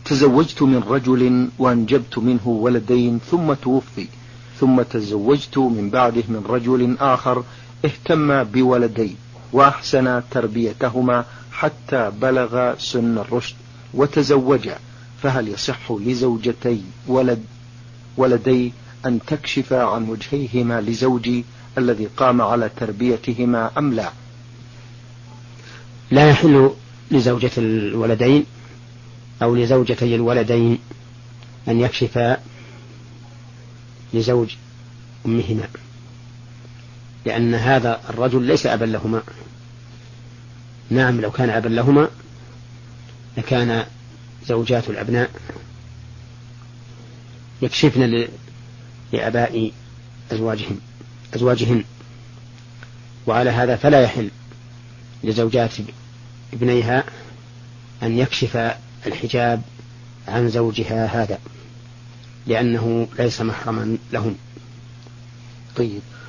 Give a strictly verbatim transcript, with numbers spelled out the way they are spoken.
تزوجت من رجل وأنجبت منه ولدين ثم توفي، ثم تزوجت من بعده من رجل آخر اهتم بولدين وأحسن تربيتهما حتى بلغ سن الرشد وتزوجا، فهل يصح لزوجتي ولد ولدي أن تكشف عن وجهيهما لزوجي الذي قام على تربيتهما أم لا؟ لا يحل لزوجة الولدين أو لزوجتي الولدين أن يكشفا لزوج أمهما، لأن هذا الرجل ليس أبا لهما. نعم لو كان أبا لهما لكان زوجات الأبناء يكشفن لآباء أزواجهم أزواجهن، وعلى هذا فلا يحل لزوجات ابنيها أن يكشف الحجاب عن زوجها هذا، لأنه ليس محرما لهن. طيب،